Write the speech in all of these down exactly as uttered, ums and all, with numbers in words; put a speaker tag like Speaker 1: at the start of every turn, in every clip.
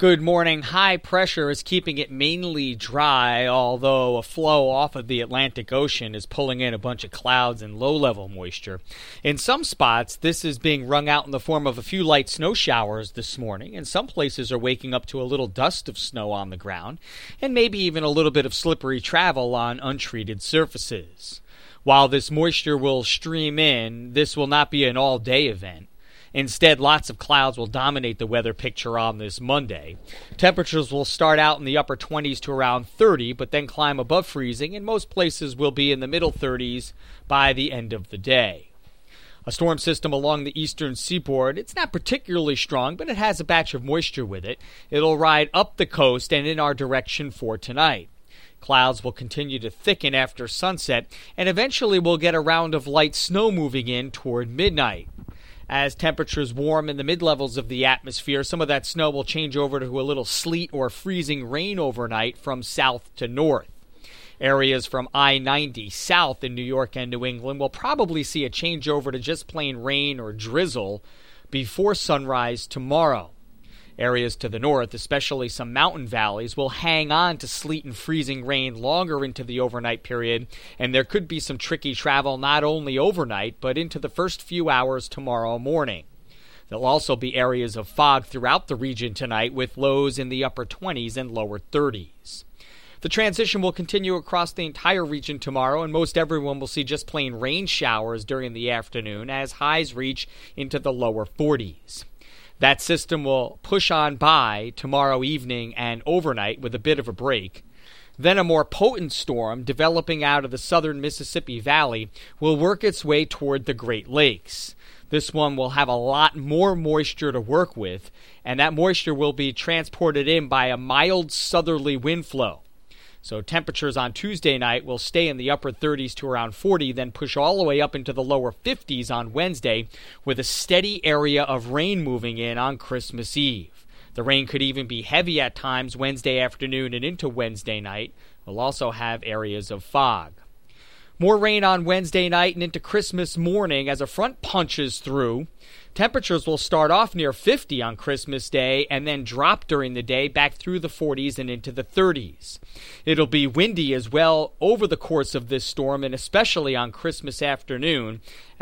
Speaker 1: Good morning. High pressure is keeping it mainly dry, although a flow off of the Atlantic Ocean is pulling in a bunch of clouds and low-level moisture. In some spots, this is being wrung out in the form of a few light snow showers this morning, and some places are waking up to a little dust of snow on the ground, and maybe even a little bit of slippery travel on untreated surfaces. While this moisture will stream in, this will not be an all-day event. Instead, lots of clouds will dominate the weather picture on this Monday. Temperatures will start out in the upper twenties to around thirty, but then climb above freezing, and most places will be in the middle thirties by the end of the day. A storm system along the eastern seaboard, it's not particularly strong, but it has a batch of moisture with it. It'll ride up the coast and in our direction for tonight. Clouds will continue to thicken after sunset, and eventually we'll get a round of light snow moving in toward midnight. As temperatures warm in the mid-levels of the atmosphere, some of that snow will change over to a little sleet or freezing rain overnight from south to north. Areas from I ninety south in New York and New England will probably see a changeover to just plain rain or drizzle before sunrise tomorrow. Areas to the north, especially some mountain valleys, will hang on to sleet and freezing rain longer into the overnight period, and there could be some tricky travel not only overnight, but into the first few hours tomorrow morning. There'll also be areas of fog throughout the region tonight, with lows in the upper twenties and lower thirties. The transition will continue across the entire region tomorrow, and most everyone will see just plain rain showers during the afternoon as highs reach into the lower forties. That system will push on by tomorrow evening and overnight with a bit of a break. Then a more potent storm developing out of the southern Mississippi Valley will work its way toward the Great Lakes. This one will have a lot more moisture to work with, and that moisture will be transported in by a mild southerly wind flow. So temperatures on Tuesday night will stay in the upper thirties to around forty, then push all the way up into the lower fifties on Wednesday, with a steady area of rain moving in on Christmas Eve. The rain could even be heavy at times Wednesday afternoon and into Wednesday night. We'll also have areas of fog. More rain on Wednesday night and into Christmas morning as a front punches through. Temperatures will start off near fifty on Christmas Day and then drop during the day back through the forties and into the thirties. It'll be windy as well over the course of this storm, and especially on Christmas afternoon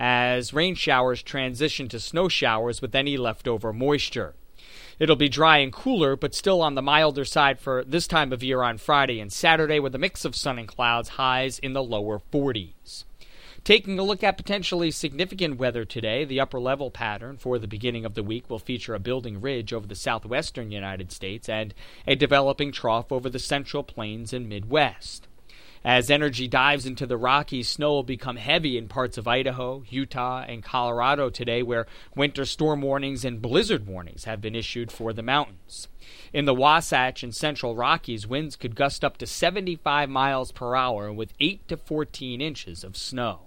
Speaker 1: as rain showers transition to snow showers with any leftover moisture. It'll be dry and cooler, but still on the milder side for this time of year on Friday and Saturday, with a mix of sun and clouds, highs in the lower forties. Taking a look at potentially significant weather today, the upper level pattern for the beginning of the week will feature a building ridge over the southwestern United States and a developing trough over the central plains and Midwest. As energy dives into the Rockies, snow will become heavy in parts of Idaho, Utah, and Colorado today, where winter storm warnings and blizzard warnings have been issued for the mountains. In the Wasatch and central Rockies, winds could gust up to seventy-five miles per hour with eight to fourteen inches of snow.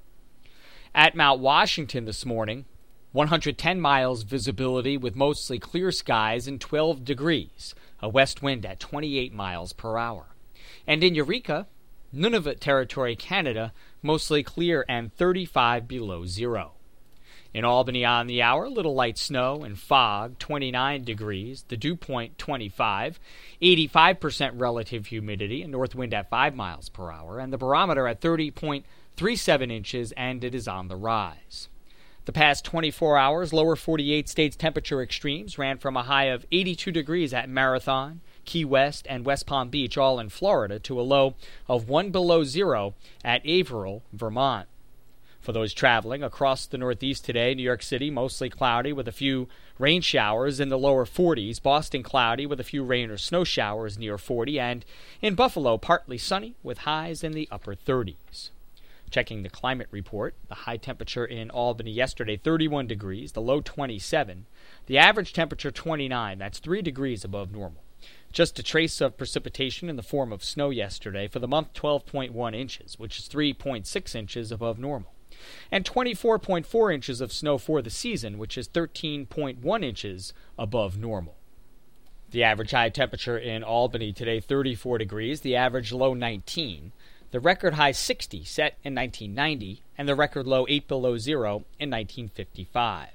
Speaker 1: At Mount Washington this morning, one hundred ten miles visibility with mostly clear skies and twelve degrees, a west wind at twenty-eight miles per hour. And in Eureka, Nunavut Territory, Canada, mostly clear and thirty-five below zero. In Albany on the hour, little light snow and fog, twenty-nine degrees, the dew point twenty-five, eighty-five percent relative humidity, a north wind at five miles per hour, and the barometer at thirty point three seven inches, and it is on the rise. The past twenty-four hours, lower forty-eight states temperature extremes ran from a high of eighty-two degrees at Marathon, Key West, and West Palm Beach, all in Florida, to a low of one below zero at Averill, Vermont. For those traveling across the Northeast today, New York City mostly cloudy with a few rain showers in the lower forties, Boston cloudy with a few rain or snow showers near forty, and in Buffalo partly sunny with highs in the upper thirties. Checking the climate report, the high temperature in Albany yesterday, thirty-one degrees, the low twenty-seven, the average temperature twenty-nine, that's three degrees above normal. Just a trace of precipitation in the form of snow yesterday, for the month twelve point one inches, which is three point six inches above normal, and twenty-four point four inches of snow for the season, which is thirteen point one inches above normal. The average high temperature in Albany today, thirty-four degrees, the average low nineteen, the record high sixty set in nineteen ninety, and the record low eight below zero in nineteen fifty-five.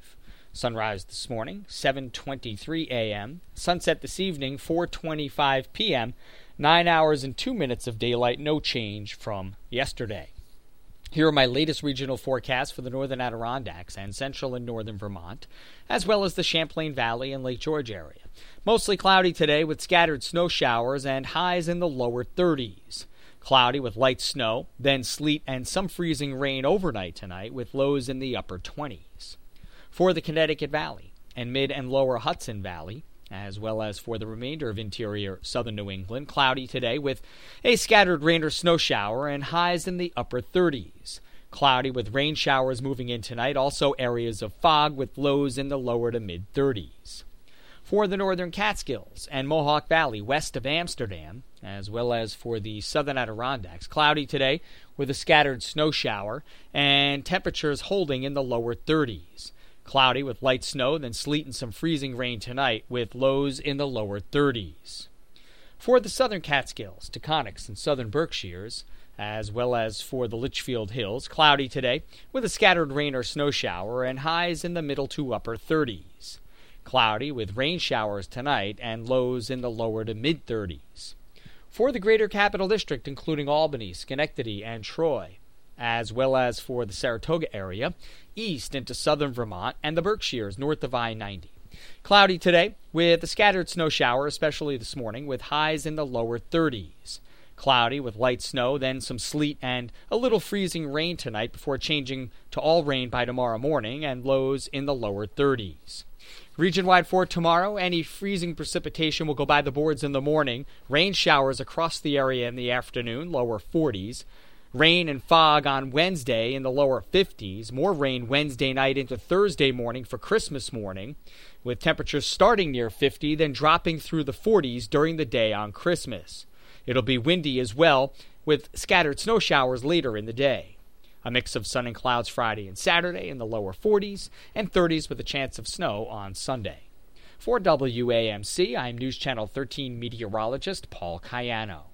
Speaker 1: Sunrise this morning, seven twenty-three a.m. Sunset this evening, four twenty-five p.m. Nine hours and two minutes of daylight, no change from yesterday. Here are my latest regional forecasts for the northern Adirondacks and central and northern Vermont, as well as the Champlain Valley and Lake George area. Mostly cloudy today with scattered snow showers and highs in the lower thirties. Cloudy with light snow, then sleet and some freezing rain overnight tonight with lows in the upper twenties. For the Connecticut Valley and mid and lower Hudson Valley, as well as for the remainder of interior southern New England, cloudy today with a scattered rain or snow shower and highs in the upper thirties. Cloudy with rain showers moving in tonight, also areas of fog with lows in the lower to mid thirties. For the northern Catskills and Mohawk Valley west of Amsterdam, as well as for the southern Adirondacks, cloudy today with a scattered snow shower and temperatures holding in the lower thirties. Cloudy with light snow, then sleet and some freezing rain tonight with lows in the lower thirties. For the southern Catskills, Taconics, and southern Berkshires, as well as for the Litchfield Hills, cloudy today with a scattered rain or snow shower and highs in the middle to upper thirties. Cloudy with rain showers tonight and lows in the lower to mid thirties. For the greater Capital District, including Albany, Schenectady, and Troy, as well as for the Saratoga area, east into southern Vermont, and the Berkshires north of I ninety. Cloudy today with a scattered snow shower, especially this morning, with highs in the lower thirties. Cloudy with light snow, then some sleet and a little freezing rain tonight before changing to all rain by tomorrow morning, and lows in the lower thirties. Region-wide for tomorrow, any freezing precipitation will go by the boards in the morning. Rain showers across the area in the afternoon, lower forties. Rain and fog on Wednesday in the lower fifties. More rain Wednesday night into Thursday morning for Christmas morning, with temperatures starting near fifty, then dropping through the forties during the day on Christmas. It'll be windy as well, with scattered snow showers later in the day. A mix of sun and clouds Friday and Saturday in the lower forties and thirties with a chance of snow on Sunday. For W A M C, I'm News Channel thirteen meteorologist Paul Cayano.